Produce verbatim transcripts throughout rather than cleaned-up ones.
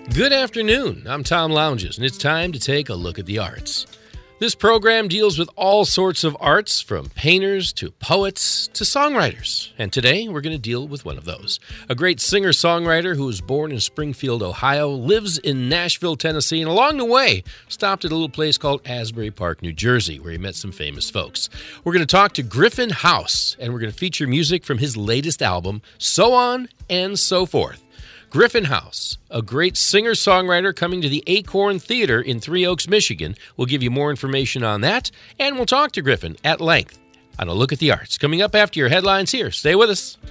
Good afternoon. I'm Tom Lounges, and it's time to take a look at the arts. This program deals with all sorts of arts, from painters to poets to songwriters. And today, we're going to deal with one of those. A great singer-songwriter who was born in Springfield, Ohio, lives in Nashville, Tennessee, and along the way, stopped at a little place called Asbury Park, New Jersey, where he met some famous folks. We're going to talk to Griffin House, and we're going to feature music from his latest album, So On and So Forth. Griffin House, a great singer-songwriter coming to the Acorn Theater in Three Oaks, Michigan. We'll give you more information on that, and we'll talk to Griffin at length on A Look at the Arts. Coming up after your headlines here. Stay with us.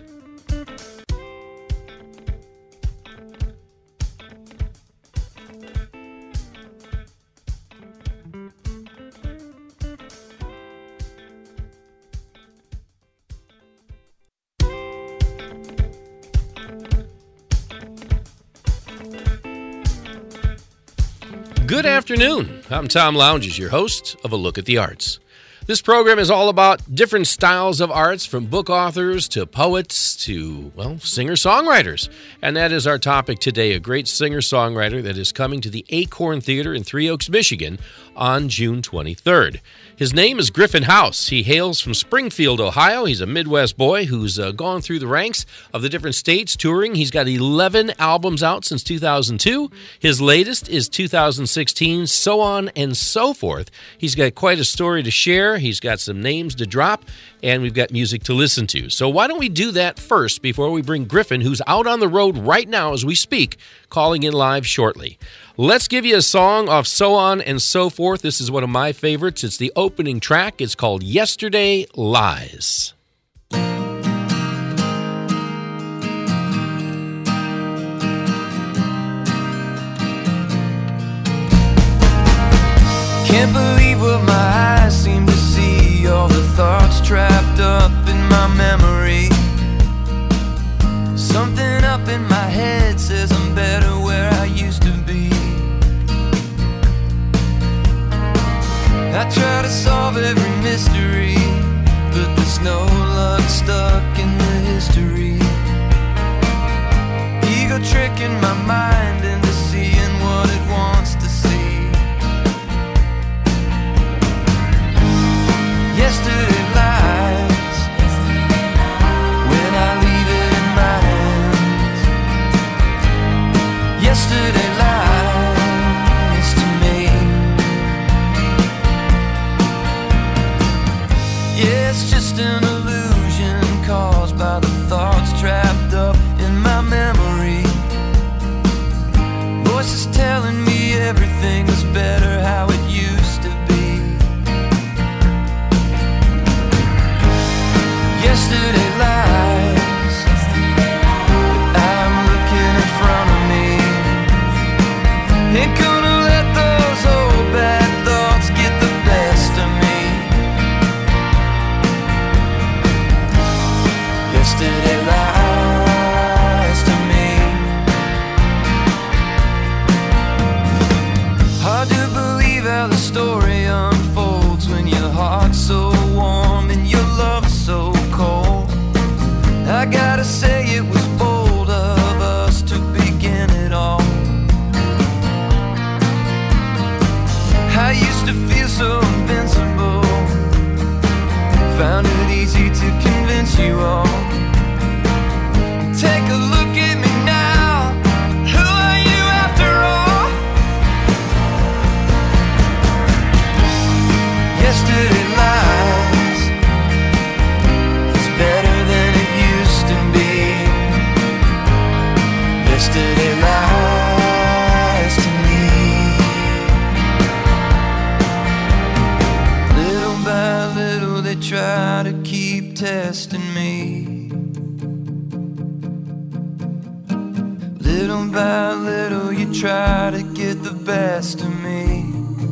Good afternoon. I'm Tom Lounges, your host of A Look at the Arts. This program is all about different styles of arts, from book authors to poets to, well, singer-songwriters. And that is our topic today, a great singer-songwriter that is coming to the Acorn Theater in Three Oaks, Michigan on June twenty-third. His name is Griffin House. He hails from Springfield, Ohio. He's a Midwest boy who's uh, gone through the ranks of the different states touring. He's got eleven albums out since two thousand two. His latest is two thousand sixteen, So On and So Forth. He's got quite a story to share. He's got some names to drop, and we've got music to listen to. So why don't we do that first before we bring Griffin, who's out on the road right now as we speak, calling in live shortly. Let's give you a song off So On and So Forth. This is one of my favorites. It's the opening track. It's called Yesterday Lies. Can't believe what my eyes seem to see. All the thoughts trapped up in my memory. Something up in my head says I'm better where I used to be. I try to solve every mystery, but there's no luck stuck in the history. Ego tricking my mind into seeing what it wants to see. Yesterday lies when I leave it in my hands. Yesterday lies to me. Yeah, it's just an illusion caused by the thoughts trapped up in my memory. Voices telling me everything was better how it used to be. Yesterday lies, but I'm looking in front of me. Ain't gonna let those old bad thoughts get the best of me. Yesterday lies to me. Hard to believe how the story unfolds when your heart's so warm and your love's so cold. I gotta say it was bold of us to begin it all. I used to feel so invincible, found it easy to convince you all. Take a look at me now, who are you after all? Yesterday lies, it's better than it used to be. Yesterday lies to me. Little by little they try to keep testing me. Little by little you try to get the best of me.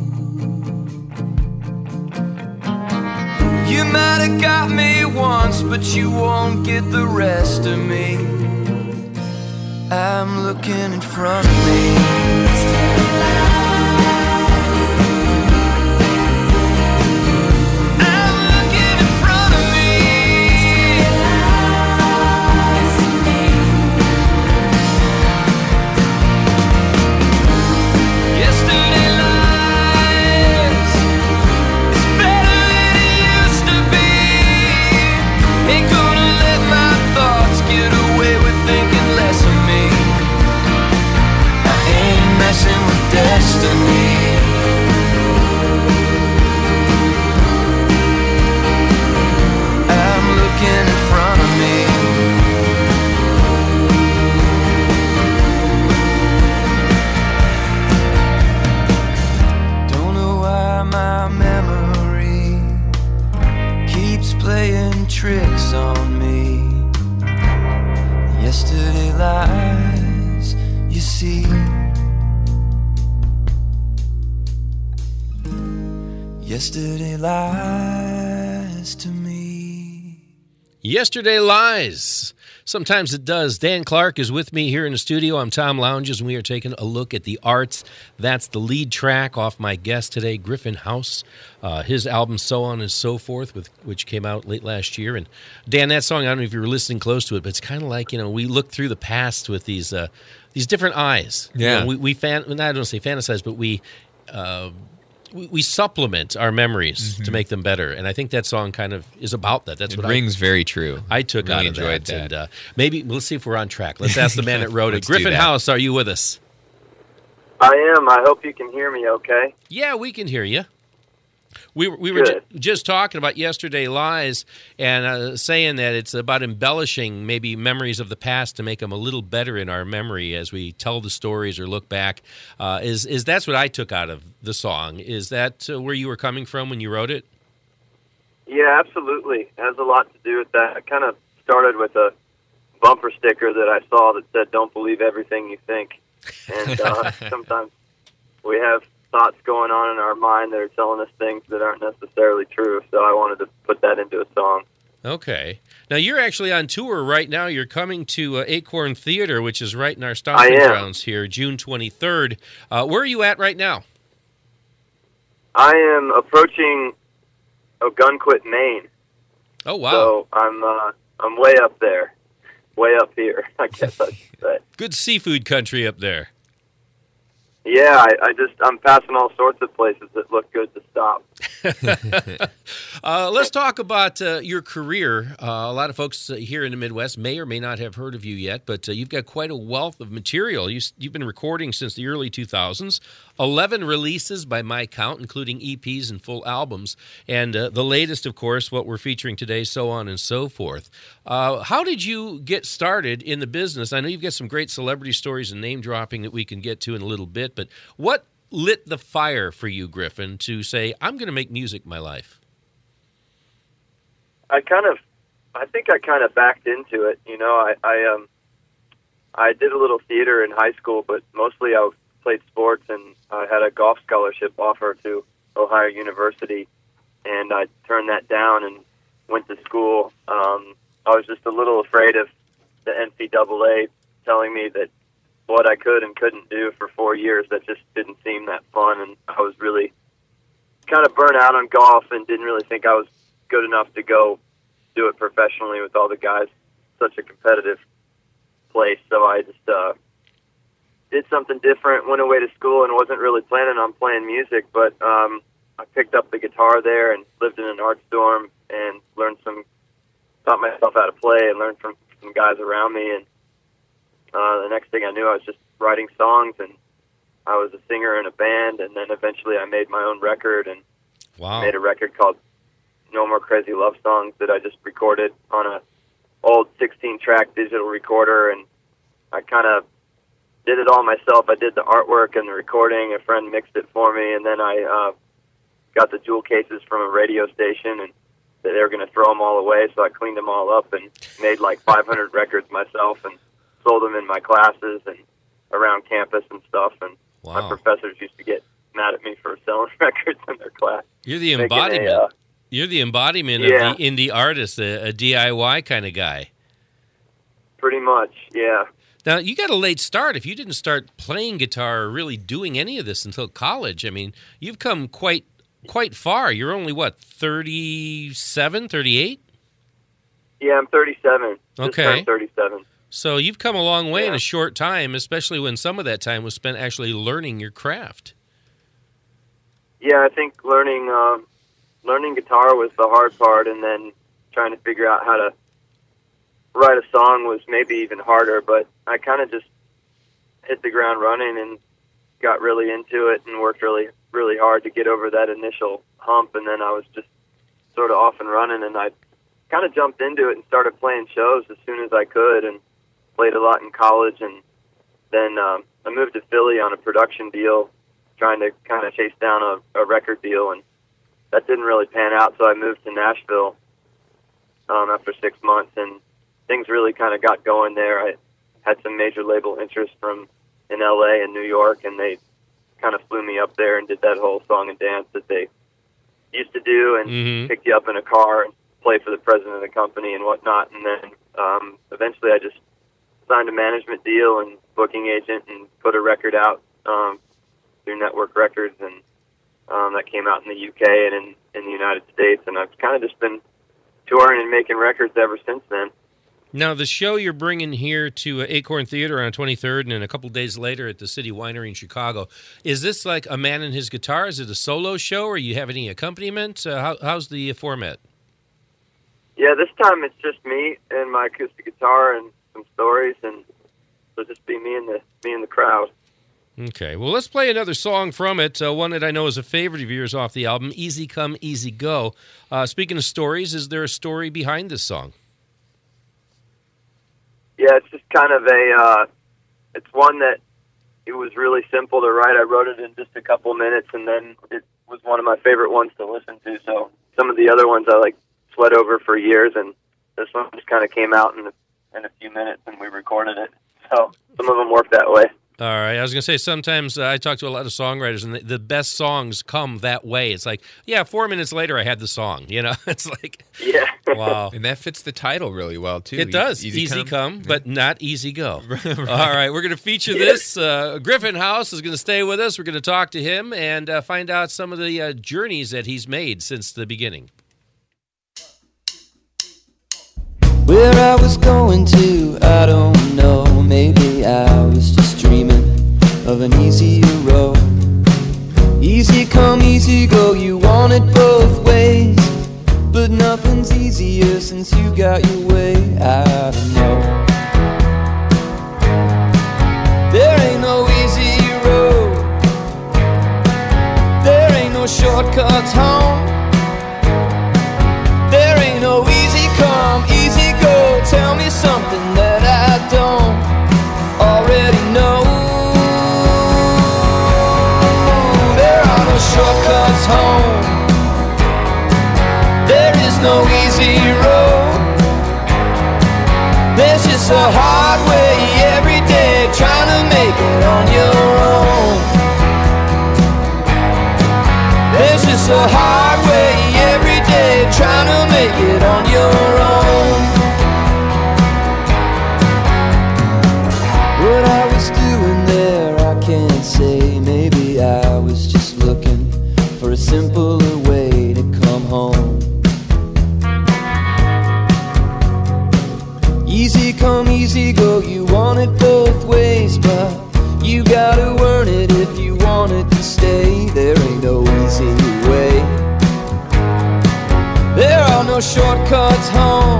You might have got me once, but you won't get the rest of me. I'm looking in front of me. lies, you see. Yesterday lies to me. Yesterday lies. Sometimes it does. Dan Clark is with me here in the studio. I'm Tom Lounges, and we are taking a look at the arts. That's the lead track off my guest today, Griffin House. Uh, his album, So On and So Forth, with, which came out late last year. And Dan, that song, I don't know if you were listening close to it, but it's kind of like, you know, we look through the past with these uh, these different eyes. Yeah. You know, we, we fan, I don't say fantasize, but we... Uh, We, we supplement our memories mm-hmm. to make them better, and I think that song kind of is about that. That's it what rings I, very true. I took really out of enjoyed that. that. And uh, maybe let's see if we're on track. Let's ask the man that wrote it. Let's Griffin do that. House, are you with us? I am. I hope you can hear me okay. Yeah, we can hear you. We were, we were ju- just talking about Yesterday Lies and uh, saying that it's about embellishing maybe memories of the past to make them a little better in our memory as we tell the stories or look back. Uh, is is that's what I took out of the song? Is that uh, where you were coming from when you wrote it? Yeah, absolutely. It has a lot to do with that. It kind of started with a bumper sticker that I saw that said, "Don't believe everything you think." And uh, sometimes we have thoughts going on in our mind that are telling us things that aren't necessarily true, so I wanted to put that into a song. Okay. Now, you're actually on tour right now. You're coming to uh, Acorn Theater, which is right in our stomping grounds here, June twenty-third. Uh, where are you at right now? I am approaching Ogunquit, Maine. Oh, wow. So I'm, uh, I'm way up there, way up here, I guess I should say. Good seafood country up there. Yeah, I, I just, I'm passing all sorts of places that look good to stop. uh, let's talk about uh, your career. Uh, a lot of folks uh, here in the Midwest may or may not have heard of you yet, but uh, you've got quite a wealth of material. You, you've been recording since the early two thousands, eleven releases by my count, including E Ps and full albums, and uh, the latest, of course, what we're featuring today, So On and So Forth. Uh, how did you get started in the business? I know you've got some great celebrity stories and name dropping that we can get to in a little bit, but what lit the fire for you, Griffin, to say, I'm going to make music my life? I kind of, I think I kind of backed into it. You know, I, I, um, I did a little theater in high school, but mostly I played sports, and I had a golf scholarship offer to Ohio University, and I turned that down and went to school. Um, I was just a little afraid of the N C double A telling me that what I could and couldn't do for four years. That just didn't seem that fun, and I was really kind of burnt out on golf and didn't really think I was good enough to go do it professionally with all the guys. Such a competitive place, so I just uh, did something different, went away to school, and wasn't really planning on playing music, but um, I picked up the guitar there and lived in an art dorm and learned some, taught myself how to play and learned from some guys around me, and Uh, the next thing I knew, I was just writing songs, and I was a singer in a band, and then eventually I made my own record, and wow. made a record called No More Crazy Love Songs that I just recorded on a old sixteen-track digital recorder, and I kind of did it all myself. I did the artwork and the recording. A friend mixed it for me, and then I uh, got the jewel cases from a radio station, and they were going to throw them all away, so I cleaned them all up and made like five hundred records myself, and sold them in my classes and around campus and stuff, and wow. my professors used to get mad at me for selling records in their class. You're the embodiment. A, uh, You're the embodiment yeah. of the indie artist, a, a D I Y kind of guy. Pretty much, yeah. Now, you got a late start. If you didn't start playing guitar or really doing any of this until college, I mean, you've come quite quite far. You're only, what, thirty-seven, thirty-eight? Yeah, I'm thirty-seven. Just Okay. turned thirty-seven. So you've come a long way yeah. in a short time, especially when some of that time was spent actually learning your craft. Yeah, I think learning uh, learning guitar was the hard part, and then trying to figure out how to write a song was maybe even harder, but I kind of just hit the ground running and got really into it and worked really, really hard to get over that initial hump, and then I was just sort of off and running, and I kind of jumped into it and started playing shows as soon as I could, and played a lot in college, and then um, I moved to Philly on a production deal, trying to kind of chase down a, a record deal, and that didn't really pan out, so I moved to Nashville um, after six months, and things really kind of got going there. I had some major label interest from in L A and New York, and they kind of flew me up there and did that whole song and dance that they used to do, and mm-hmm. picked you up in a car and play for the president of the company and whatnot. And then um, eventually I just signed a management deal and booking agent and put a record out um, through Network Records, and um, that came out in the U K and in, in the United States. And I've kind of just been touring and making records ever since then. Now, the show you're bringing here to uh, Acorn Theater on twenty-third and then a couple days later at the City Winery in Chicago, is this like a man and his guitar? Is it a solo show, or you have any accompaniment? Uh, how, how's the format? Yeah, this time it's just me and my acoustic guitar and some stories, and it'll just be me and the me and the crowd. Okay, well, let's play another song from it, uh, one that I know is a favorite of yours off the album, Easy Come, Easy Go. Uh, speaking of stories, is there a story behind this song? Yeah, it's just kind of a, uh, it's one that it was really simple to write. I wrote it in just a couple minutes, and then it was one of my favorite ones to listen to. So some of the other ones I like sweat over for years, and this one just kind of came out in a, in a few minutes, and we recorded it. So some of them work that way. All right. I was going to say, sometimes uh, I talk to a lot of songwriters, and the, the best songs come that way. It's like, yeah, four minutes later, I had the song. You know, it's like, yeah. Wow. And that fits the title really well, too. It does. Easy, easy come, come, but not easy go. Right. All right. We're going to feature this. Uh, Griffin House is going to stay with us. We're going to talk to him and uh, find out some of the uh, journeys that he's made since the beginning. Where I was going to, I don't know. Maybe I was just dreaming of an easier road. Easy come, easy go, you want it both ways. But nothing's easier since you got your way. I don't know. There ain't no easy road. There ain't no shortcuts home. There ain't no easy come, easy go. Tell me something that I don't already know. There are no shortcuts home. There is no easy road. There's just a hard way every day, trying to make it on your own. There's just a hard way every day, trying to make it on your own. What I was doing there, I can't say. Maybe I was just looking for a simpler way to come home. Easy come, easy go, you want it both ways, but you gotta earn it if you want it to stay. There ain't no easy way. There are no shortcuts home.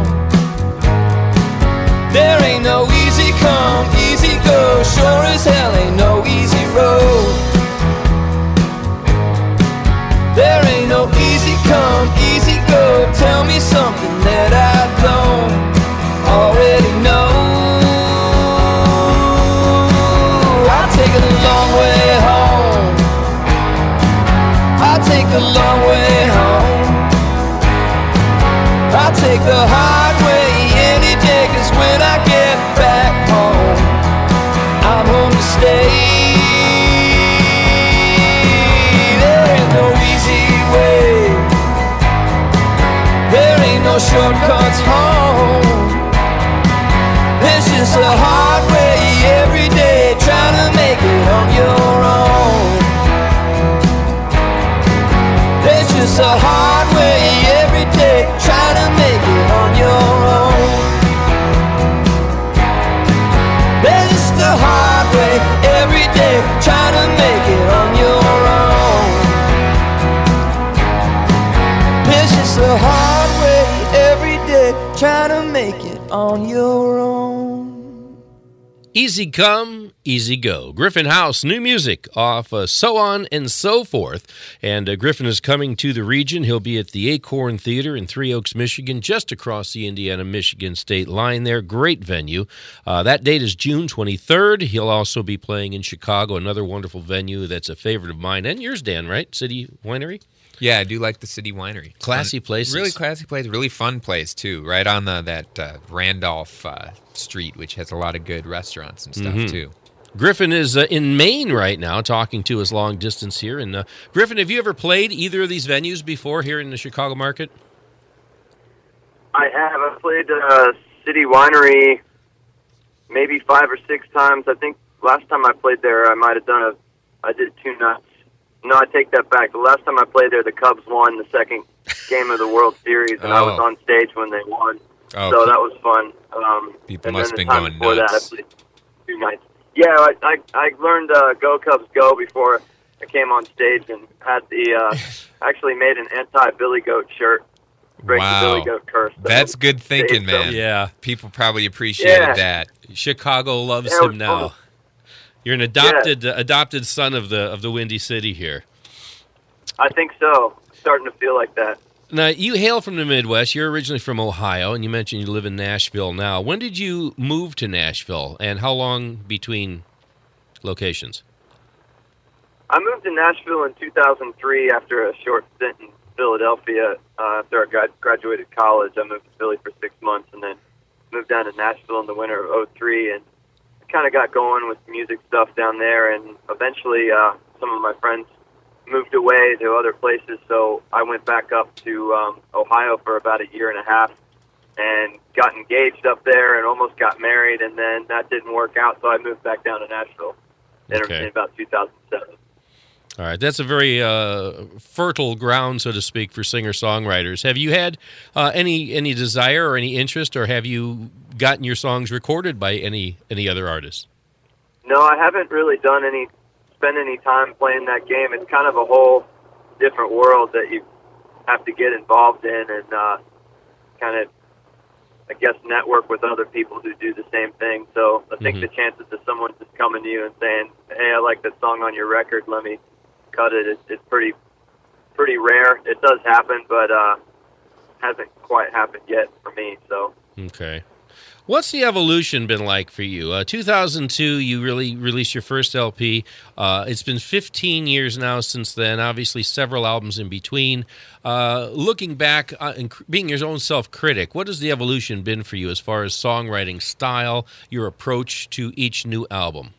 There ain't no easy come, easy go. Sure as hell ain't no easy road. There ain't no easy come, easy go. Tell me something that I don't already know. I'll take it a long way home. I'll take the long way home. I'll take the hard way any day, 'cause when I get back home, I'm home to stay. There ain't no easy way. There ain't no shortcuts home. It's just a hard way every day, trying to make it on your own. There's just a hard way every day, trying to make it on your own. There's just a hard way every day, trying to make it on your own. There's just a hard way every day, trying to make it on your own. Easy come, easy go. Griffin House, new music off uh, So On and So Forth. And uh, Griffin is coming to the region. He'll be at the Acorn Theater in Three Oaks, Michigan, just across the Indiana-Michigan state line there. Great venue. Uh, that date is June twenty-third. He'll also be playing in Chicago, another wonderful venue that's a favorite of mine and yours, Dan, right? City Winery? Yeah, I do like the City Winery. Classy Fun- places. Really classy place. Really fun place, too. Right on the, that uh, Randolph uh, Street, which has a lot of good restaurants and stuff, Mhm. too. Griffin is uh, in Maine right now, talking to us long distance here. And uh, Griffin, have you ever played either of these venues before here in the Chicago market? I have. I played uh, City Winery maybe five or six times. I think last time I played there, I might have done a. I did two nights. No, I take that back. The last time I played there, the Cubs won the second game of the World Series, and oh. I was on stage when they won. Oh, so that was fun. Um, people and must then have the been time going before nuts. That, I played two nights. Yeah, I I, I learned uh, Go Cubs Go before I came on stage, and had the uh, actually made an anti-Billy Goat shirt. Break Wow. the Billy Goat curse. So That's good thinking, so- man. Yeah. People probably appreciated Yeah. that. Chicago loves Yeah, it him was now. fun. You're an adopted uh, adopted son of the of the Windy City here. I think so. Starting to feel like that. Now, you hail from the Midwest. You're originally from Ohio, and you mentioned you live in Nashville now. When did you move to Nashville, and how long between locations? I moved to Nashville in two thousand three after a short stint in Philadelphia. Uh, after I grad- graduated college, I moved to Philly for six months and then moved down to Nashville in the winter of oh three, and kind of got going with music stuff down there. And eventually, uh, some of my friends moved away to other places, so I went back up to um, Ohio for about a year and a half and got engaged up there and almost got married, and then that didn't work out, so I moved back down to Nashville in, Okay. in about two thousand seven. All right, that's a very uh, fertile ground, so to speak, for singer-songwriters. Have you had uh, any any desire or any interest, or have you gotten your songs recorded by any any other artists? No, I haven't really done any, spent any time playing that game. It's kind of a whole different world that you have to get involved in and uh, kind of, I guess, network with other people who do the same thing. So I think Mhm. the chances of someone just coming to you and saying, hey, I like that song on your record, let me cut it, it's, it's pretty pretty rare. It does happen, but uh, hasn't quite happened yet for me. So Okay. What's the evolution been like for you? Uh, two thousand two, you really released your first L P. Uh, it's been fifteen years now since then, obviously several albums in between. Uh, looking back uh, and cr- being your own self-critic, what has the evolution been for you as far as songwriting style, your approach to each new album?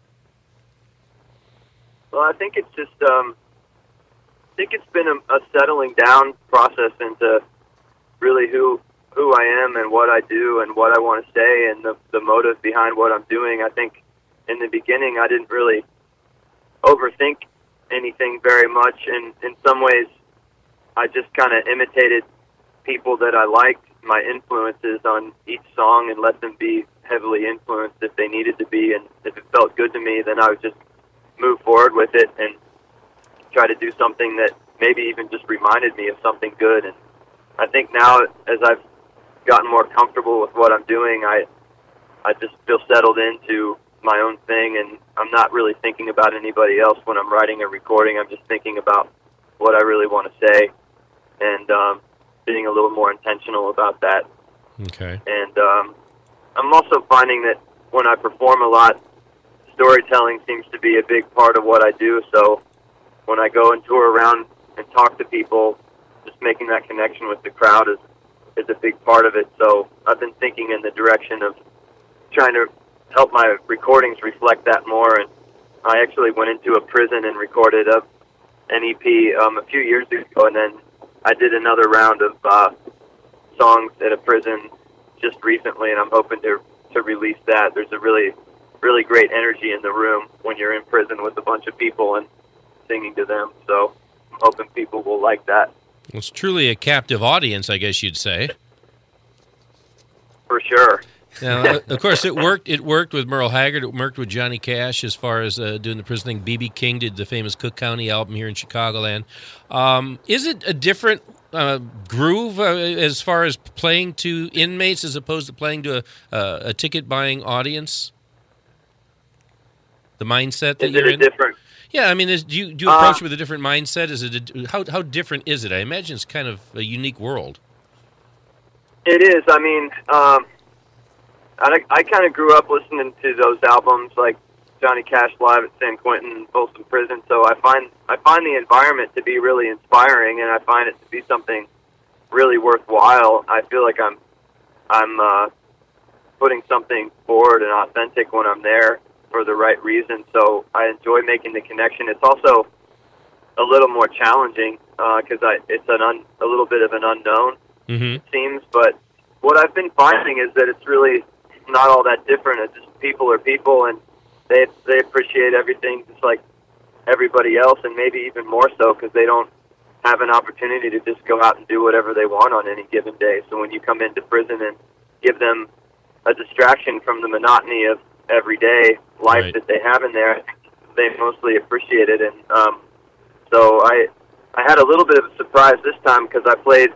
Well, I think it's just, um, I think it's been a, a settling down process into really who who I am and what I do and what I want to say and the, the motive behind what I'm doing. I think in the beginning I didn't really overthink anything very much, and in some ways I just kind of imitated people that I liked, my influences on each song, and let them be heavily influenced if they needed to be, and if it felt good to me, then I would just move forward with it and try to do something that maybe even just reminded me of something good. And I think now, as I've gotten more comfortable with what I'm doing, I I just feel settled into my own thing, and I'm not really thinking about anybody else when I'm writing or recording. I'm just thinking about what I really want to say, and um, being a little more intentional about that. Okay. And um, I'm also finding that when I perform a lot, storytelling seems to be a big part of what I do. So when I go and tour around and talk to people, just making that connection with the crowd is is a big part of it. So I've been thinking in the direction of trying to help my recordings reflect that more. And I actually went into a prison and recorded a, an E P um, a few years ago, and then I did another round of uh, songs at a prison just recently, and I'm hoping to to release that. There's a really, really great energy in the room when you're in prison with a bunch of people and singing to them. So I'm hoping people will like that. Well, it's truly a captive audience, I guess you'd say. For sure. Now, of course, it worked. It worked with Merle Haggard. It worked with Johnny Cash as far as uh, doing the prison thing. B B King did the famous Cook County album here in Chicagoland. Um, is it a different uh, groove uh, as far as playing to inmates as opposed to playing to a, uh, a ticket-buying audience? The mindset that Is you're it a in? different? Yeah, I mean, is, do you do you approach Uh, it with a different mindset? Is it a, how how different is it? I imagine it's kind of a unique world. It is. I mean, um, I, I kind of grew up listening to those albums, like Johnny Cash live at San Quentin Folsom Prison. So I find I find the environment to be really inspiring, and I find it to be something really worthwhile. I feel like I'm I'm uh, putting something forward and authentic when I'm there for the right reason. So I enjoy making the connection. It's also a little more challenging because uh, I it's an un, a little bit of an unknown, Mm-hmm. it seems. But what I've been finding is that it's really not all that different. It's just people are people, and they they appreciate everything just like everybody else, and maybe even more so because they don't have an opportunity to just go out and do whatever they want on any given day. So when you come into prison and give them a distraction from the monotony of everyday life Right. that they have in there, they mostly appreciate it. And um, so I I had a little bit of a surprise this time because I played,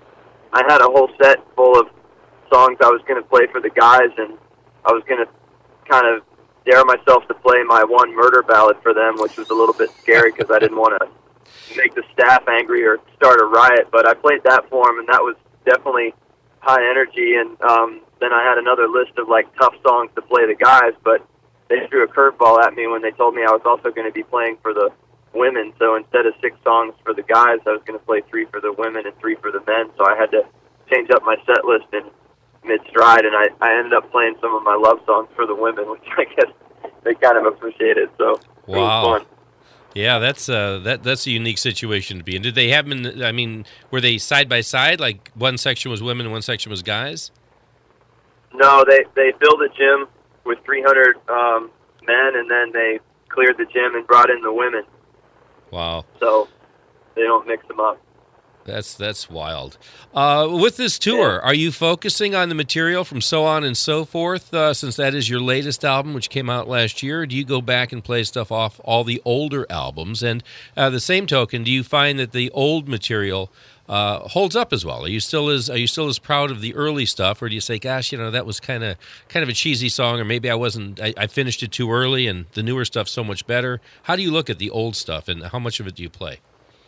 I had a whole set full of songs I was going to play for the guys, and I was going to kind of dare myself to play my one murder ballad for them, which was a little bit scary because I didn't want to make the staff angry or start a riot. But I played that for them, and that was definitely high energy. And um, then I had another list of like tough songs to play the guys, but they threw a curveball at me when they told me I was also going to be playing for the women. So instead of six songs for the guys, I was going to play three for the women and three for the men. So I had to change up my set list in mid-stride, and I, I ended up playing some of my love songs for the women, which I guess they kind of appreciated. So Wow. it was fun. Yeah, that's uh, that that's a unique situation to be in. Did they have them in, I mean, were they side by side, like one section was women and one section was guys? No, they, they filled the gym with three hundred um, men, and then they cleared the gym and brought in the women. Wow. So they don't mix them up. That's that's wild. Uh, with this tour, Yeah. are you focusing on the material from So On and So Forth, uh, since that is your latest album, which came out last year? Or do you go back and play stuff off all the older albums? And uh, the same token, do you find that the old material uh, holds up as well? Are you still as are you still as proud of the early stuff, or do you say, "Gosh, you know, that was kind of kind of a cheesy song," or maybe I wasn't, I, I finished it too early, and the newer stuff's so much better? How do you look at the old stuff, and how much of it do you play?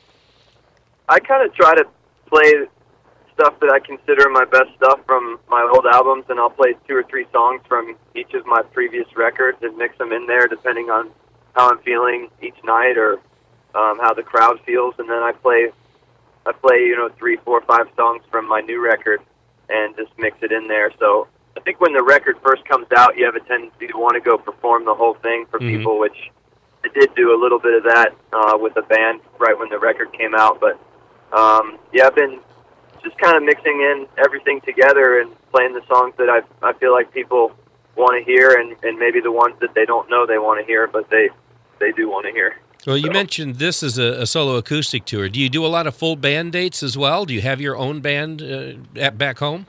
I kind of try to play stuff that I consider my best stuff from my old albums, and I'll play two or three songs from each of my previous records and mix them in there depending on how I'm feeling each night or um, how the crowd feels. And then I play, I play, you know, three, four, five songs from my new record and just mix it in there. So I think when the record first comes out, you have a tendency to want to go perform the whole thing for Mhm. people, which I did do a little bit of that uh, with the band right when the record came out, but Um, yeah, I've been just kind of mixing in everything together and playing the songs that I I feel like people want to hear, and, and maybe the ones that they don't know they want to hear, but they they do want to hear. Well, you So- mentioned this as a, a solo acoustic tour. Do you do a lot of full band dates as well? Do you have your own band uh, at back home?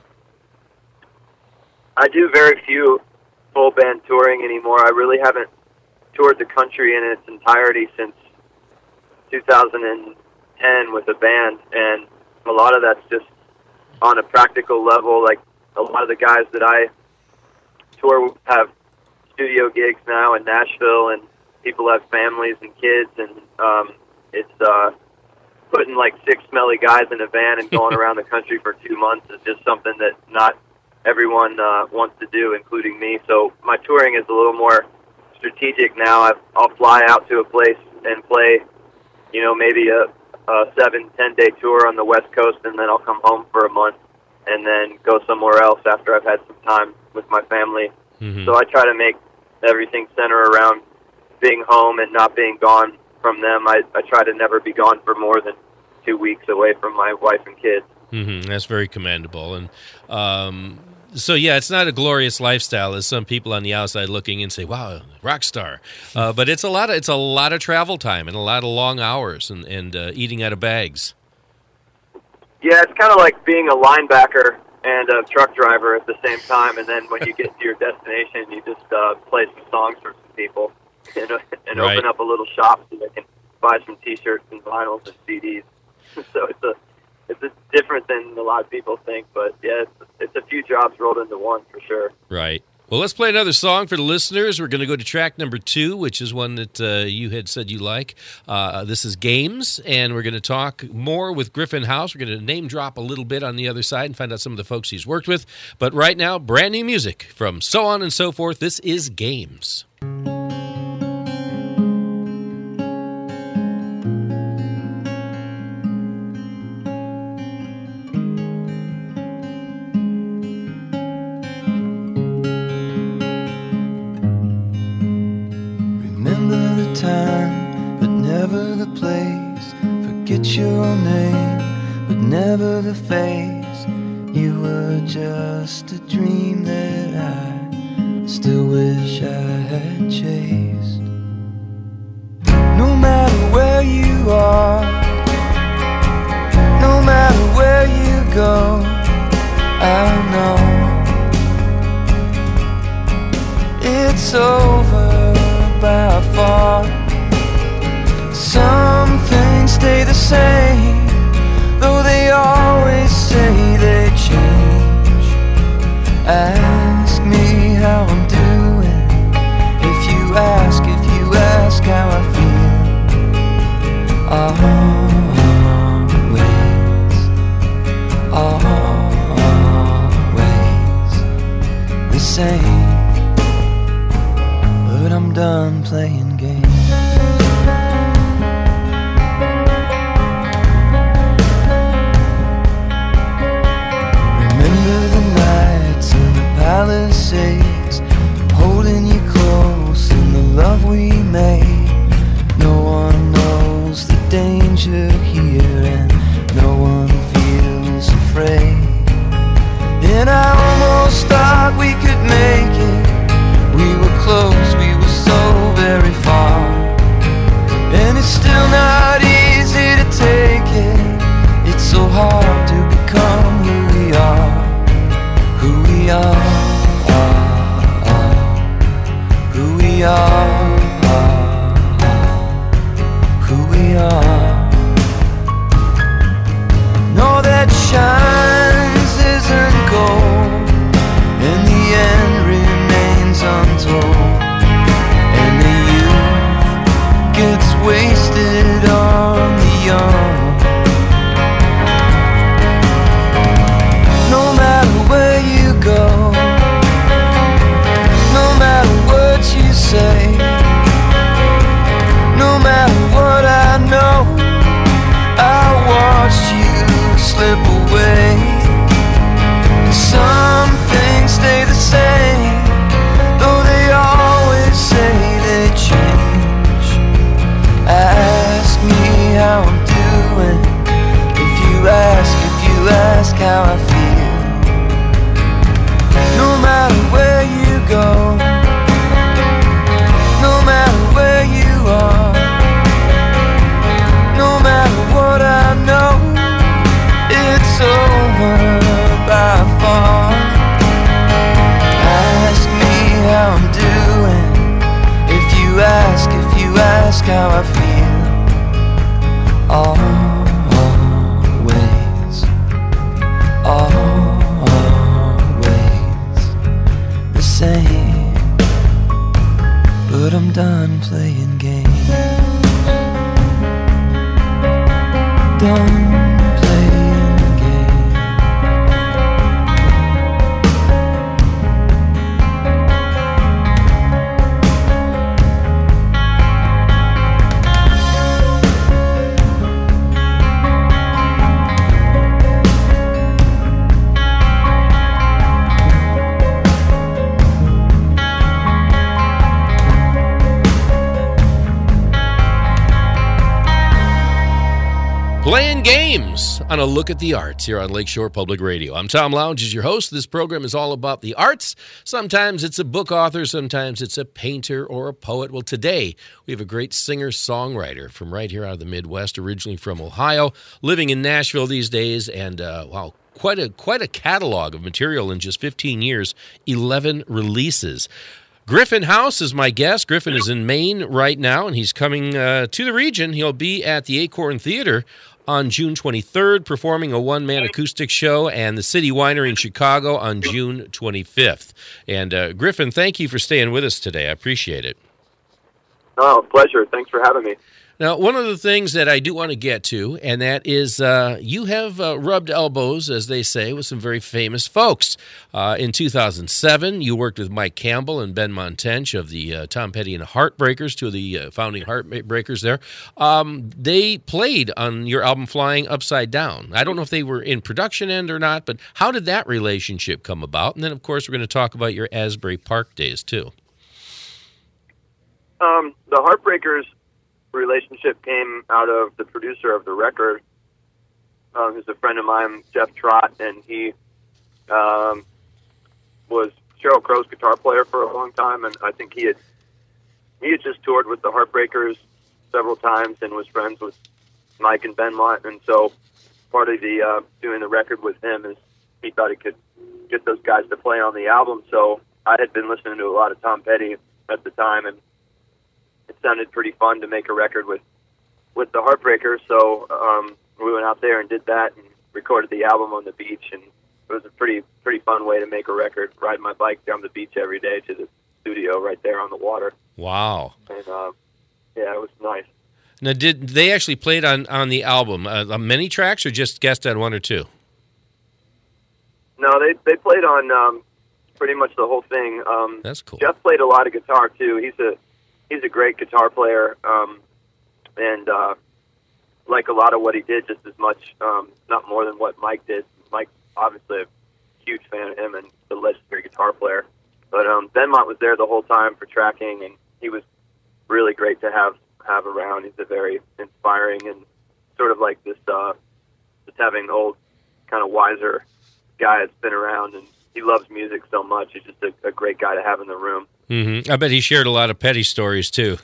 I do very few full band touring anymore. I really haven't toured the country in its entirety since two thousand ten with a band, and a lot of that's just on a practical level. Like a lot of the guys that I tour with have studio gigs now in Nashville, and people have families and kids, and um, it's uh, putting like six smelly guys in a van and going around the country for two months is just something that not everyone uh, wants to do, including me. So my touring is a little more strategic now. I've, I'll fly out to a place and play, you know, maybe a a seven, ten day tour on the West Coast, and then I'll come home for a month and then go somewhere else after I've had some time with my family. Mm-hmm. So I try to make everything center around being home and not being gone from them. I, I try to never be gone for more than two weeks away from my wife and kids. Mm-hmm. That's very commendable. And um, so, yeah, it's not a glorious lifestyle as some people on the outside looking in say, "Wow, rock star." Uh, but it's a lot of it's a lot of travel time and a lot of long hours and and uh, eating out of bags. Yeah, it's kind of like being a linebacker and a truck driver at the same time. And then when you get to your destination, you just uh, play some songs for some people and, uh, and Right. open up a little shop so they can buy some T-shirts and vinyls and C Ds. So it's a it's a different than a lot of people think, but yeah, it's, it's a few jobs rolled into one for sure. Right. Well, let's play another song for the listeners. We're going to go to track number two, which is one that uh, you had said you like. Uh, this is Games, and we're going to talk more with Griffin House. We're going to name drop a little bit on the other side and find out some of the folks he's worked with. But right now, brand new music from So On and So Forth. This is Games. forget your name, but never the face. You were just a dream that I still wish I had chased. No matter where you are, no matter where you go, I know it's over by far. Some things stay the same, though they always say they change. Ask me how I'm doing, if you ask, if you ask how I feel. Always, always the same. But I'm done playing games. Palisades, holding you close in the love we made. No one knows the danger here, and no one feels afraid. And I almost thought we could make it. We were close, we were so very far. And it's still not easy to take it. It's so hard to become who we are. Who we are, who we are, who we are. No, that shines isn't gold, and the end remains untold, and the youth gets wasted on the young. No matter where you go, no matter what you say, no matter what I know, I watched you slip away. Some things stay the same, though they always say they change. Ask me how I'm doing, if you ask, if you ask how I feel. No matter where you go, no matter where you are, no matter what I know, it's over by far. Ask me how I'm doing, if you ask, if you ask how I feel. Always, always the same. But I'm done playing games. Done playing games. Playing games on A Look at the Arts here on Lakeshore Public Radio. I'm Tom Lounge, as your host. This program is all about the arts. Sometimes it's a book author, sometimes it's a painter or a poet. Well, today we have a great singer-songwriter from right here out of the Midwest, originally from Ohio, living in Nashville these days, and uh, wow, quite a quite a catalog of material in just fifteen years, eleven releases. Griffin House is my guest. Griffin is in Maine right now, and he's coming uh, to the region. He'll be at the Acorn Theater on June twenty-third, performing a one-man acoustic show, and the City Winery in Chicago on June twenty-fifth. And uh, Griffin, thank you for staying with us today. I appreciate it. Oh, pleasure. Thanks for having me. Now, one of the things that I do want to get to, and that is uh, you have uh, rubbed elbows, as they say, with some very famous folks. Uh, in two thousand seven, you worked with Mike Campbell and Ben Montench of the uh, Tom Petty and Heartbreakers, two of the uh, founding Heartbreakers there. Um, they played on your album Flying Upside Down. I don't know if they were in production end or not, but how did that relationship come about? And then, of course, we're going to talk about your Asbury Park days, too. Um, the Heartbreakers relationship came out of the producer of the record, um, who's a friend of mine, Jeff Trott, and he um, was Sheryl Crow's guitar player for a long time, and I think he had he had just toured with the Heartbreakers several times and was friends with Mike and Benmont, and so part of the uh, doing the record with him is he thought he could get those guys to play on the album. So I had been listening to a lot of Tom Petty at the time, and it sounded pretty fun to make a record with with the Heartbreakers. So um, we went out there and did that and recorded the album on the beach, and it was a pretty pretty fun way to make a record. Riding my bike down the beach every day to the studio right there on the water. Wow. And uh, yeah, it was nice. Now, did they actually play it on, on the album? Uh, many tracks or just guest on one or two? No, they they played on um, pretty much the whole thing. Um, That's cool. Jeff played a lot of guitar too. He's a he's a great guitar player, um, and uh, like a lot of what he did, just as much, um, not more than what Mike did. Mike's obviously a huge fan of him and the legendary guitar player. But um, Benmont was there the whole time for tracking, and he was really great to have have around. He's a very inspiring and sort of like this, uh, just having an old, kind of wiser guy that's been around, and he loves music so much. He's just a, a great guy to have in the room. Mm-hmm. I bet he shared a lot of Petty stories too.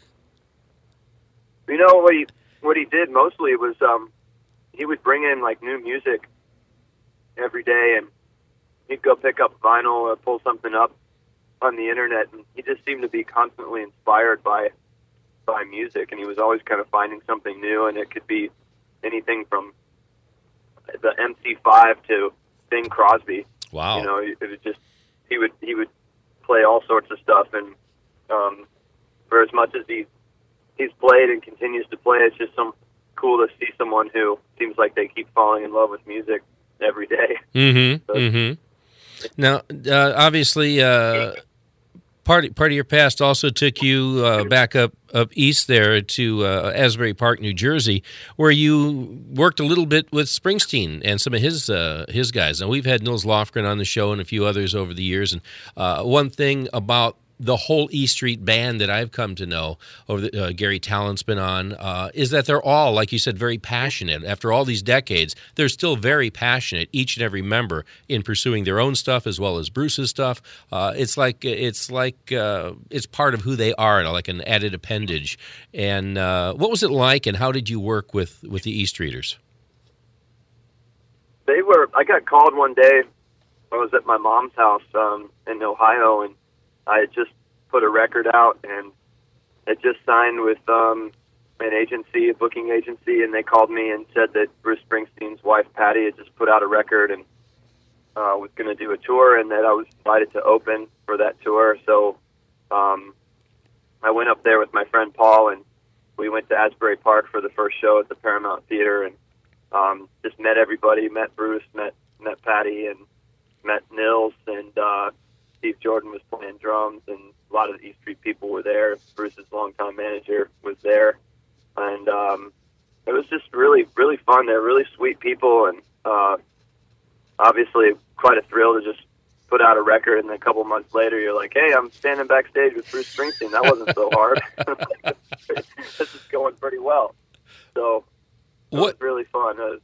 You know what he what he did mostly was um, he would bring in like new music every day, and he'd go pick up vinyl or pull something up on the internet, and he just seemed to be constantly inspired by by music, and he was always kind of finding something new, and it could be anything from the M C five to Bing Crosby. Wow. You know, it was just he would he would play all sorts of stuff, and um, for as much as he he's played and continues to play, it's just some cool to see someone who seems like they keep falling in love with music every day. Mm-hmm. So, mm-hmm. Now, uh, obviously, uh, part part of your past also took you uh, back up up east there to uh, Asbury Park, New Jersey, where you worked a little bit with Springsteen and some of his uh, his guys. Now, we've had Nils Lofgren on the show and a few others over the years, and uh, one thing about the whole E Street band that I've come to know, over the, uh, Gary Tallent's been on, uh, is that they're all, like you said, very passionate. After all these decades, they're still very passionate, each and every member, in pursuing their own stuff as well as Bruce's stuff. Uh, it's like it's like uh, it's part of who they are, like an added appendage. And uh, what was it like, and how did you work with, with the E Streeters? They were. I got called one day. I was at my mom's house um, in Ohio, and I had just put a record out and had just signed with um, an agency, a booking agency, and they called me and said that Bruce Springsteen's wife, Patty, had just put out a record and uh, was going to do a tour, and that I was invited to open for that tour. So um, I went up there with my friend Paul, and we went to Asbury Park for the first show at the Paramount Theater, and um, just met everybody, met Bruce, met, met Patty, and met Nils, and uh, Steve Jordan was playing drums, and a lot of the E Street people were there. Bruce's longtime manager was there, and um, it was just really, really fun. They're really sweet people, and uh, obviously quite a thrill to just put out a record, and then a couple months later, you're like, "Hey, I'm standing backstage with Bruce Springsteen. That wasn't so hard. This is going pretty well." So it what? was really fun. Uh,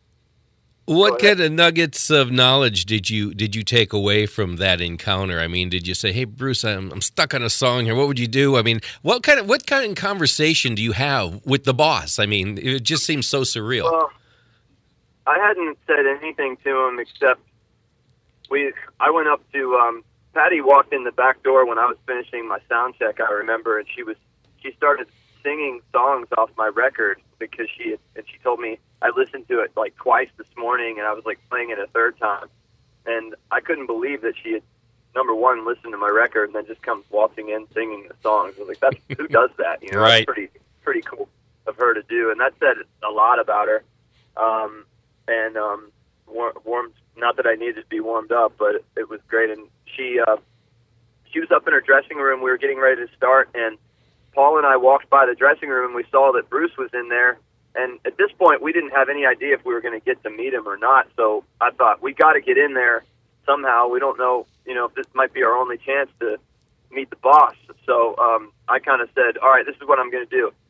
What kind of nuggets of knowledge did you did you take away from that encounter? I mean, did you say, "Hey, Bruce, I'm I'm stuck on a song here. What would you do?" I mean, what kind of what kind of conversation do you have with the boss? I mean, it just seems so surreal. Well, I hadn't said anything to him except we. I went up to um, Patty. Walked in the back door when I was finishing my sound check. I remember, and she was she started singing songs off my record because she had, and she told me. I listened to it like twice this morning, and I was like playing it a third time, and I couldn't believe that she had, number one, listened to my record and then just comes waltzing in singing the songs. I was like, "That's who does that?" You know, right. That's pretty pretty cool of her to do, and that said a lot about her. Um, and um, war- warmed, not that I needed to be warmed up, but it, it was great. And she uh, she was up in her dressing room. We were getting ready to start, and Paul and I walked by the dressing room, and we saw that Bruce was in there. And at this point, we didn't have any idea if we were going to get to meet him or not. So I thought, we got to get in there somehow. We don't know, you know, if this might be our only chance to meet the boss. So um, I kind of said, all right, this is what I'm going to do.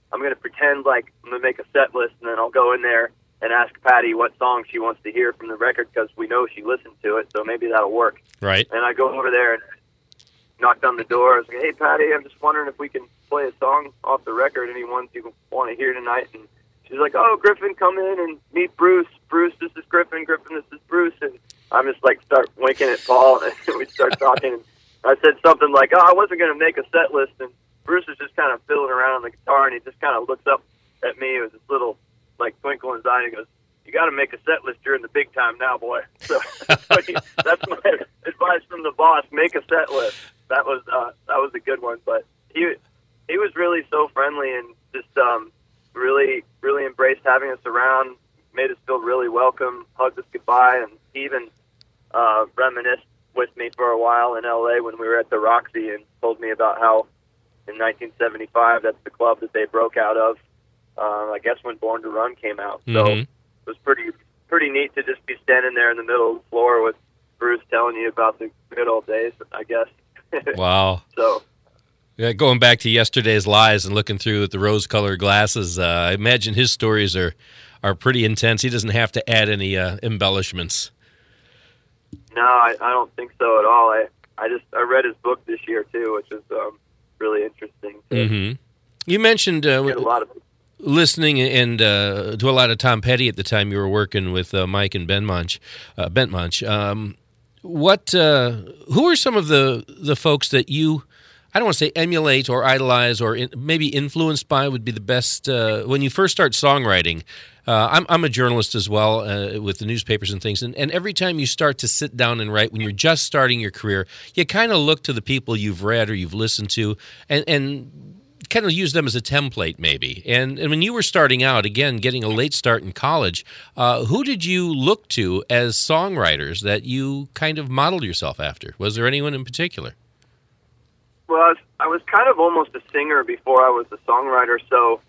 I'm going to pretend like I'm going to make a set list, and then I'll go in there and ask Patty what song she wants to hear from the record because we know she listened to it, so maybe that'll work. Right. And I go over there and knock on the door. I was like, hey, Patty, I'm just wondering if we can play a song off the record, any ones you want to hear tonight. And she's like, oh, Griffin, come in and meet Bruce. Bruce, this is Griffin. Griffin, this is Bruce. And I'm just like start winking at Paul, and we start talking. And I said something like, oh, I wasn't going to make a set list. And Bruce is just kind of fiddling around on the guitar, and he just kind of looks up at me with this little, like, twinkle in his eye, and he goes, you got to make a set list during the big time now, boy. So, so he, that's my advice from the boss, make a set list. That was uh, that was a good one. But he he was really so friendly and just um, really, really embraced having us around, made us feel really welcome, hugged us goodbye, and he even uh, reminisced with me for a while in L A when we were at the Roxy and told me about how in nineteen seventy-five, that's the club that they broke out of, uh, I guess when Born to Run came out. So Mm-hmm. it was pretty pretty neat to just be standing there in the middle of the floor with Bruce telling you about the good old days, I guess. Wow. So, yeah, going back to yesterday's lies and looking through with the rose-colored glasses, uh, I imagine his stories are, are pretty intense. He doesn't have to add any uh, embellishments. no, I, I don't think so at all. I, I just I read his book this year, too, which is um, really interesting. Mm-hmm. You mentioned uh, Get a lot of listening and uh, to a lot of Tom Petty at the time you were working with uh, Mike and Ben Munch, uh, Bent Munch. Um, what? Uh, who are some of the the folks that you, I don't want to say emulate or idolize or in, maybe influenced by would be the best uh, when you first start songwriting? Uh, I'm I'm a journalist as well uh, with the newspapers and things, and, and every time you start to sit down and write when you're just starting your career, you kind of look to the people you've read or you've listened to, and and. kind of use them as a template maybe. And and when you were starting out, again, getting a late start in college, uh, who did you look to as songwriters that you kind of modeled yourself after? Was there anyone in particular? Well, I was, I was kind of almost a singer before I was a songwriter, so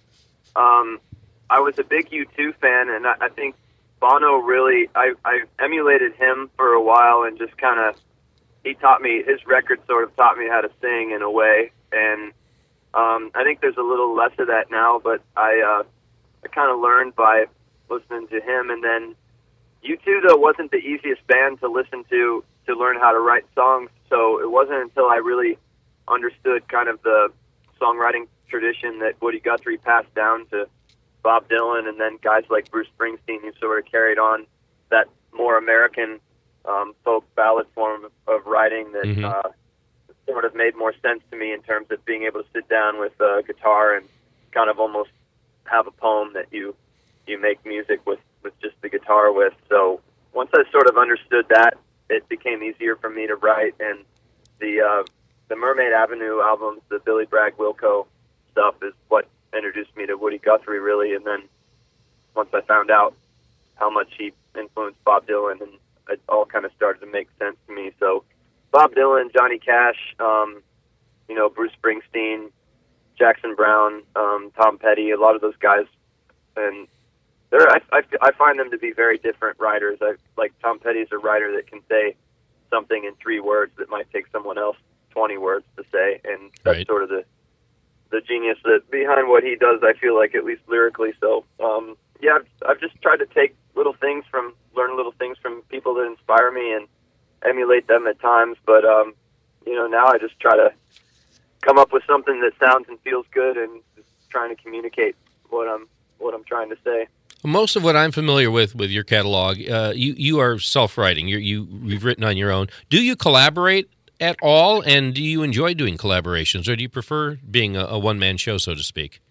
um, I was a big U two fan, and I, I think Bono really, I, I emulated him for a while and just kind of, he taught me, his record sort of taught me how to sing in a way, and Um, I think there's a little less of that now, but I uh, I kind of learned by listening to him. And then U two, though, wasn't the easiest band to listen to to learn how to write songs. So it wasn't until I really understood kind of the songwriting tradition that Woody Guthrie passed down to Bob Dylan and then guys like Bruce Springsteen who sort of carried on that more American um, folk ballad form of, of writing that Mm-hmm. uh, sort of made more sense to me in terms of being able to sit down with a guitar and kind of almost have a poem that you you make music with, with just the guitar with. So once I sort of understood that, it became easier for me to write. And the uh, the Mermaid Avenue albums, the Billy Bragg Wilco stuff, is what introduced me to Woody Guthrie, really. And then once I found out how much he influenced Bob Dylan, and it all kind of started to make sense to me. So Bob Dylan, Johnny Cash, um, you know, Bruce Springsteen, Jackson Brown, um, Tom Petty, a lot of those guys, and they're, I, I, I find them to be very different writers. I, like Tom Petty's a writer that can say something in three words that might take someone else twenty words to say, and that's Right. sort of the the genius that behind what he does. I feel like, at least lyrically. So, um, yeah, I've, I've just tried to take little things from, learn little things from people that inspire me, and emulate them at times, but um, you know, now I just try to come up with something that sounds and feels good, and just trying to communicate what I'm what I'm trying to say. Most of what I'm familiar with with your catalog, uh, you you are self-writing. You're, you you've written on your own. Do you collaborate at all, and do you enjoy doing collaborations, or do you prefer being a, a one-man show, so to speak?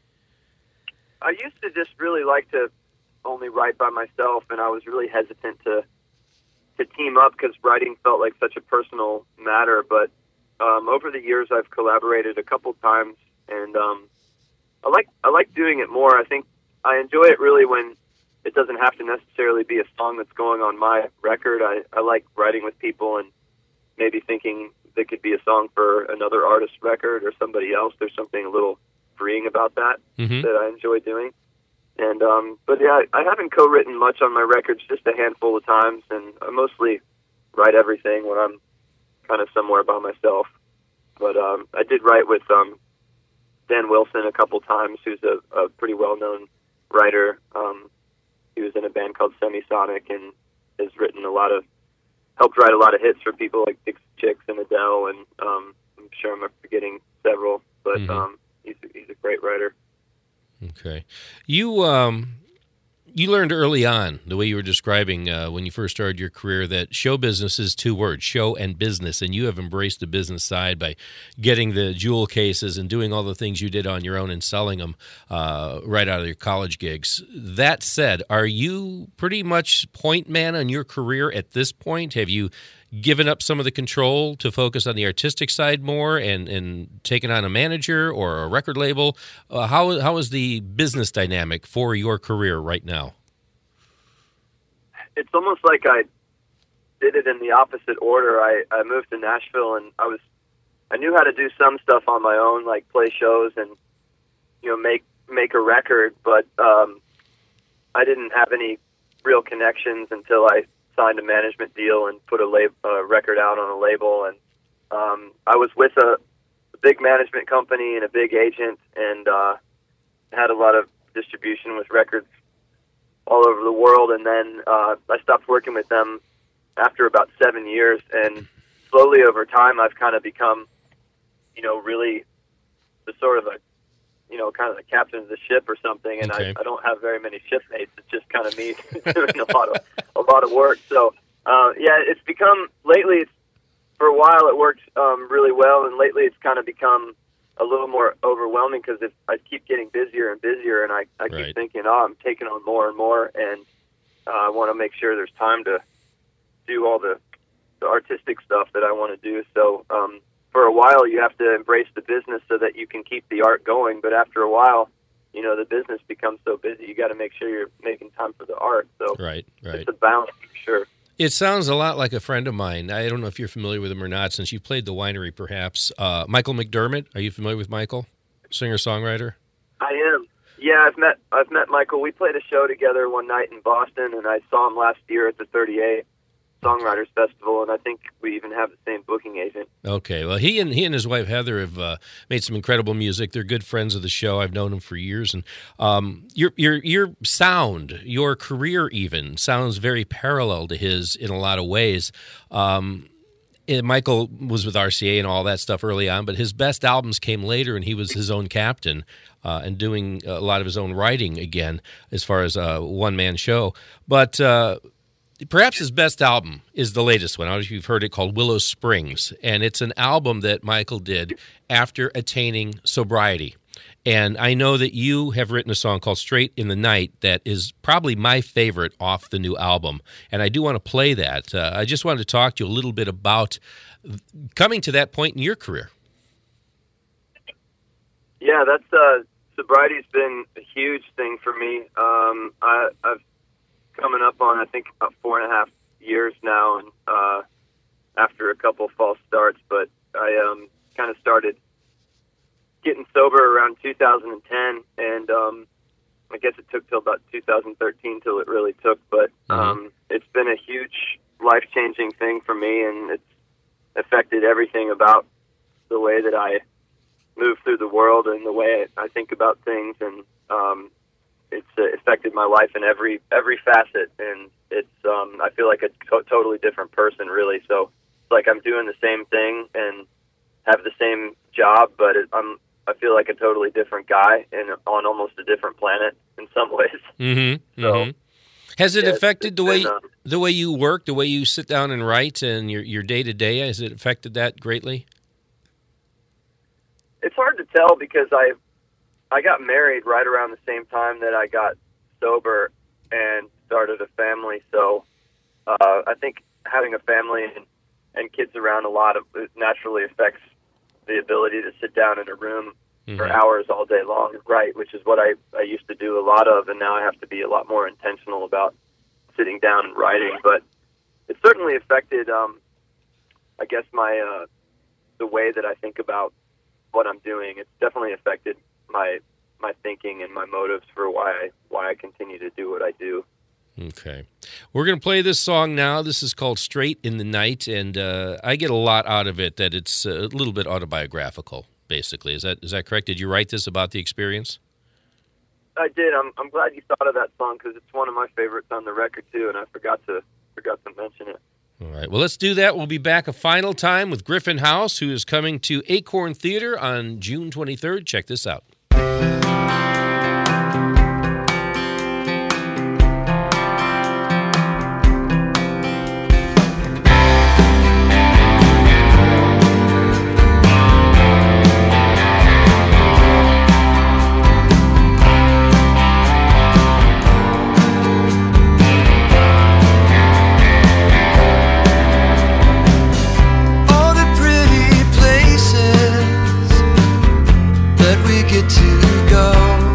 I used to just really like to only write by myself, and I was really hesitant to. to team up because writing felt like such a personal matter. But um, over the years, I've collaborated a couple times, and um, I like I like doing it more. I think I enjoy it really when it doesn't have to necessarily be a song that's going on my record. I, I like writing with people and maybe thinking there could be a song for another artist's record or somebody else. There's something a little freeing about that Mm-hmm. that I enjoy doing. And um, but yeah, I haven't co-written much on my records, just a handful of times, and I mostly write everything when I'm kind of somewhere by myself. But um, I did write with um, Dan Wilson a couple times, who's a, a pretty well-known writer. Um, he was in a band called Semisonic and has written a lot of, helped write a lot of hits for people like Dixie Chicks and Adele, and um, I'm sure I'm forgetting several, but Mm-hmm. um, he's, he's a great writer. Okay. You um, you learned early on, the way you were describing uh, when you first started your career, that show business is two words, show and business, and you have embraced the business side by getting the jewel cases and doing all the things you did on your own and selling them uh, right out of your college gigs. That said, are you pretty much point man on your career at this point? Have you given up some of the control to focus on the artistic side more and, and taken on a manager or a record label? Uh, how how is the business dynamic for your career right now? It's almost like I did it in the opposite order. I, I moved to Nashville, and I was I knew how to do some stuff on my own, like play shows and you know make make a record, but um, I didn't have any real connections until I signed a management deal and put a lab, uh, record out on a label. And um, I was with a, a big management company and a big agent, and uh, had a lot of distribution with records all over the world. And then uh, I stopped working with them after about seven years. And slowly over time, I've kind of become, you know, really the sort of a, you know, kind of the captain of the ship or something, and Okay. I, I don't have very many shipmates. It's just kind of me doing a lot of a lot of work. So, uh, yeah, it's become lately. It's, for a while, it worked um, really well, and lately, it's kind of become a little more overwhelming because if I keep getting busier and busier, and I, I keep Right. thinking, oh, I'm taking on more and more, and uh, I want to make sure there's time to do all the, the artistic stuff that I want to do. So. Um, For a while, you have to embrace the business so that you can keep the art going. But after a while, you know, the business becomes so busy, you got to make sure you're making time for the art. So Right, right. it's a balance, for sure. It sounds a lot like a friend of mine. I don't know if you're familiar with him or not, since you played the winery, perhaps. Uh, Michael McDermott. Are you familiar with Michael? Singer-songwriter? I am. Yeah, I've met I've met Michael. We played a show together one night in Boston, and I saw him last year at the thirty-eight Songwriters Festival, and I think we even have the same booking agent. Okay, well, he and he and his wife Heather have uh, made some incredible music. They're good friends of the show. I've known them for years, and um, your your your sound, your career, even sounds very parallel to his in a lot of ways. Um, and Michael was with R C A and all that stuff early on, but his best albums came later, and he was his own captain uh, and doing a lot of his own writing again, as far as a one man show, but. Uh, Perhaps his best album is the latest one. I don't know if you've heard it, called Willow Springs. And it's an album that Michael did after attaining sobriety. And I know that you have written a song called Straight in the Night that is probably my favorite off the new album. And I do want to play that. Uh, I just wanted to talk to you a little bit about coming to that point in your career. Yeah, that's uh, sobriety's been a huge thing for me. Um, I, I've coming up on, I think, about four and a half years now, and uh, after a couple false starts. But I um, kind of started getting sober around two thousand ten, and um, I guess it took till about two thousand thirteen till it really took. But um, mm-hmm. It's been a huge, life-changing thing for me, and it's affected everything about the way that I move through the world and the way I think about things, and um, it's uh, affected my life in every every facet, and it's um, I feel like a to- totally different person, really. So it's like I'm doing the same thing and have the same job, but it, I'm I feel like a totally different guy and on almost a different planet in some ways. Mm-hmm. So, mm-hmm. Has it yeah, affected the way been, uh, the way you work, the way you sit down and write, and your your day to day? Has it affected that greatly? It's hard to tell because I. I got married right around the same time that I got sober and started a family. So uh, I think having a family and, and kids around a lot of it naturally affects the ability to sit down in a room mm-hmm. for hours all day long and write, which is what I, I used to do a lot of, and now I have to be a lot more intentional about sitting down and writing. But it certainly affected, um, I guess, my uh, the way that I think about what I'm doing. It's definitely affected my my thinking and my motives for why I, why I continue to do what I do. Okay. We're going to play this song now. This is called Straight in the Night, and uh, I get a lot out of it, that it's a little bit autobiographical. basically. Is that is that correct? Did you write this about the experience? I did. I'm I'm glad you thought of that song because it's one of my favorites on the record too, and I forgot to forgot to mention it. All right. Well, let's do that. We'll be back a final time with Griffin House, who is coming to Acorn Theater on June twenty-third. Check this out. All the pretty places that we get to go,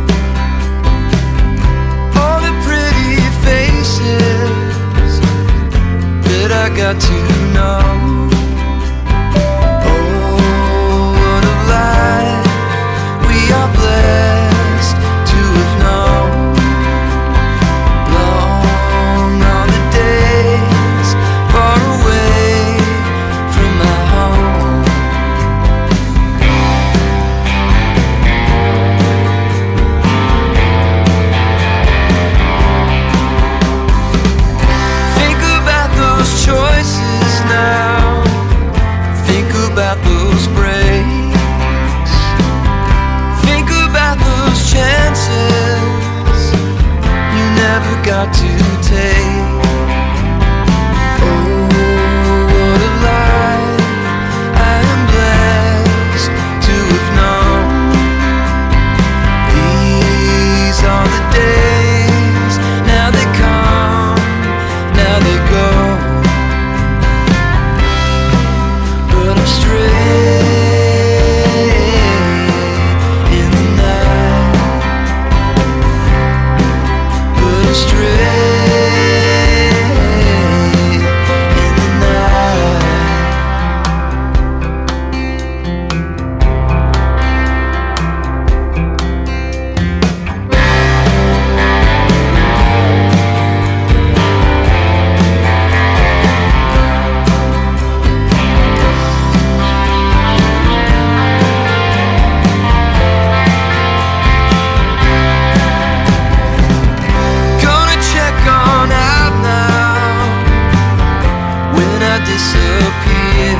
all the pretty faces that I got to know. Oh, what a life we are blessed to have known. Long are the days far away from my home. Think about those choices now. Think about those breaks. Think about those chances you never got to take. Oh, what a life I am blessed to have known. These are the days, now they come, now they go. But I'm straight in the night. But I'm straight in the night. Gonna check on out now when I disappear.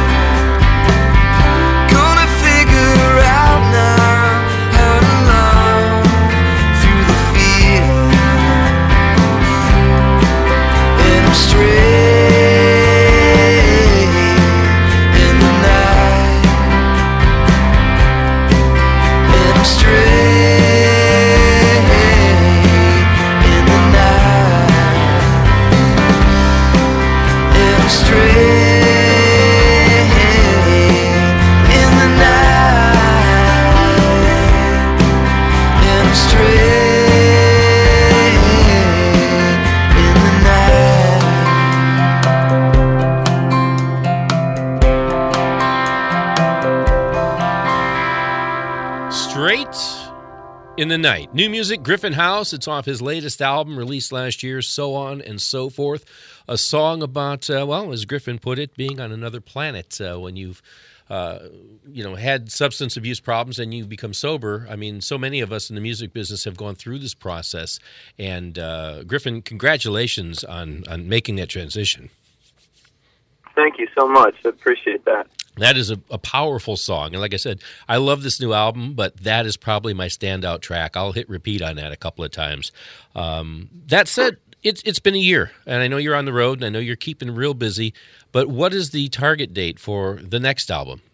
Gonna figure out now how to love through the fear. And I'm straight in the night. And I'm straight in the night. And I'm straight in the night. And I'm straight in the night. Straight in the Night. New music, Griffin House. It's off his latest album released last year, So On and So Forth. A song about, uh, well, as Griffin put it, being on another planet uh, when you've, uh, you know, had substance abuse problems and you become sober. I mean, so many of us in the music business have gone through this process. And uh, Griffin, congratulations on, on making that transition. Thank you so much. I appreciate that. That is a, a powerful song. And like I said, I love this new album, but that is probably my standout track. I'll hit repeat on that a couple of times. Um, that said, it's it's been a year, and I know you're on the road, and I know you're keeping real busy, but what is the target date for the next album?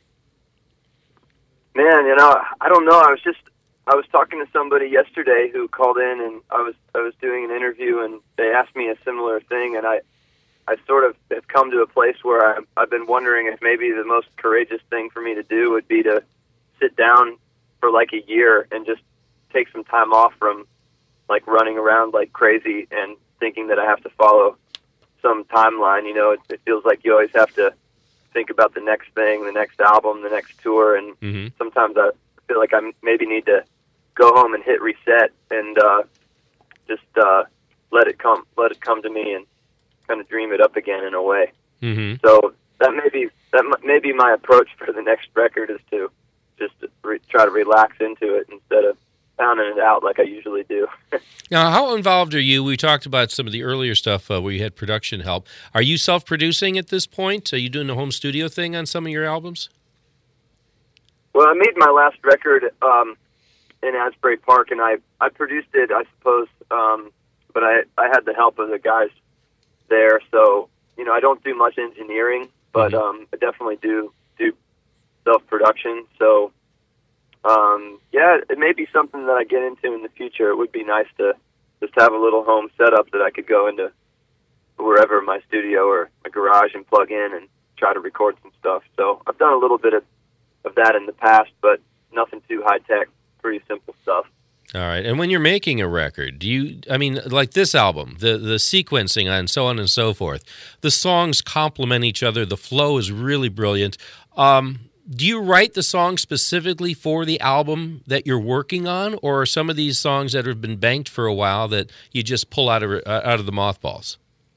Man, you know, I don't know. I was just I was talking to somebody yesterday who called in, and I was I was doing an interview, and they asked me a similar thing, and I I sort of have come to a place where I, I've been wondering if maybe the most courageous thing for me to do would be to sit down for like a year and just take some time off from like running around like crazy and thinking that I have to follow some timeline. You know, it, it feels like you always have to think about the next thing, the next album, the next tour, and Mm-hmm. sometimes I feel like I maybe need to go home and hit reset and uh, just uh, let it come, let it come to me, and kind of dream it up again in a way. Mm-hmm. So that may be that m- may be my approach for the next record, is to just to re- try to relax into it instead of pounding it out like I usually do. Now, how involved are you? We talked about some of the earlier stuff uh, where you had production help. Are you self-producing at this point? Are you doing the home studio thing on some of your albums? Well, I made my last record um, in Asbury Park, and I, I produced it, I suppose, um, but I, I had the help of the guys there. So, you know, I don't do much engineering, but um, I definitely do do self-production. So, um, yeah, it may be something that I get into in the future. It would be nice to just have a little home setup that I could go into wherever, my studio or my garage, and plug in and try to record some stuff. So I've done a little bit of, of that in the past, but nothing too high-tech, pretty simple stuff. All right. And when you're making a record, do you, I mean, like this album, the, the sequencing and so on and so forth, the songs complement each other. The flow is really brilliant. Um, do you write the song specifically for the album that you're working on, or are some of these songs that have been banked for a while that you just pull out of uh, out of the mothballs?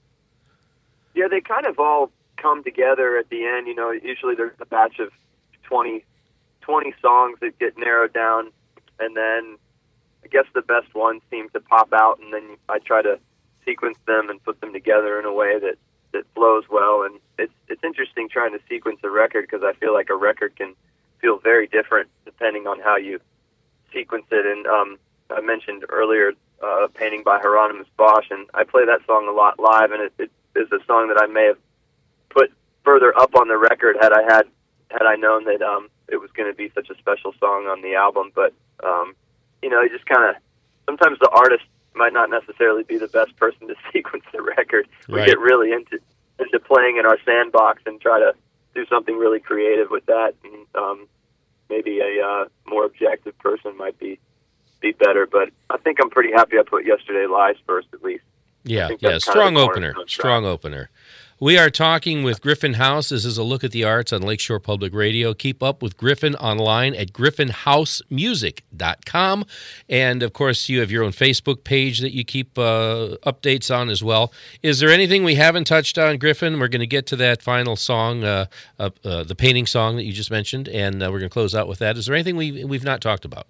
Yeah, they kind of all come together at the end. You know, usually there's a batch of twenty, twenty songs that get narrowed down, and then I guess the best ones seem to pop out, and then I try to sequence them and put them together in a way that, that flows well. And it's it's interesting trying to sequence a record, because I feel like a record can feel very different depending on how you sequence it. And um, I mentioned earlier uh, Painting by Hieronymus Bosch, and I play that song a lot live, and it, it is a song that I may have put further up on the record had I had had I known that um, it was going to be such a special song on the album. But um, you know, you just kind of, sometimes the artist might not necessarily be the best person to sequence the record. We Right. get really into into playing in our sandbox and try to do something really creative with that. And um, maybe a uh, more objective person might be be better. But I think I'm pretty happy I put Yesterday Lies first, at least. Yeah, think yeah, that's kind of strong the opener, cornerstone strong track. opener. We are talking with Griffin House. This is a look at the arts on Lakeshore Public Radio. Keep up with Griffin online at griffin house music dot com. And, of course, you have your own Facebook page that you keep uh, updates on as well. Is there anything we haven't touched on, Griffin? We're going to get to that final song, uh, uh, uh, the painting song that you just mentioned, and uh, we're going to close out with that. Is there anything we, we've not talked about?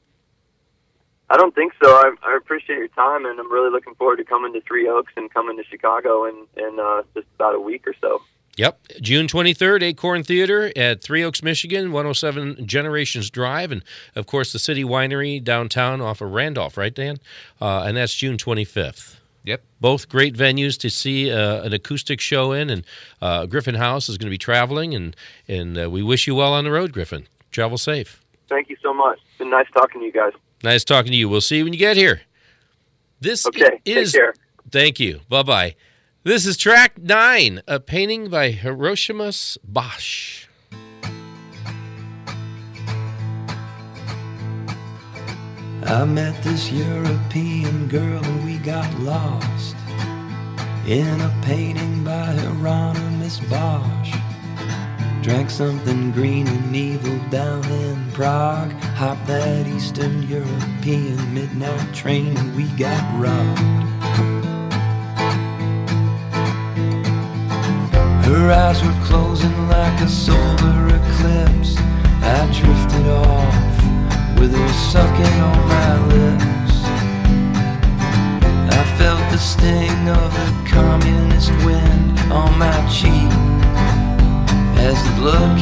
I don't think so. I, I appreciate your time, and I'm really looking forward to coming to Three Oaks and coming to Chicago in, in uh, just about a week or so. Yep, June twenty-third, Acorn Theater at Three Oaks, Michigan, one oh seven Generations Drive, and, of course, the City Winery downtown off of Randolph, right, Dan? Uh, and that's June twenty-fifth. Yep. Both great venues to see uh, an acoustic show in, and uh, Griffin House is going to be traveling, and, and uh, we wish you well on the road, Griffin. Travel safe. Thank you so much. It's been nice talking to you guys. Nice talking to you. We'll see you when you get here. This Okay, is... take care. Thank you. Bye-bye. This is track nine, a painting by Hieronymus Bosch. I met this European girl and we got lost in a painting by Hieronymus Bosch. Drank something green and evil down in Prague. Hopped that Eastern European midnight train and we got robbed. Her eyes were closing like a solar eclipse. I drifted off with her sucking on my lips. I felt the sting of the communist wind on my cheek as the blood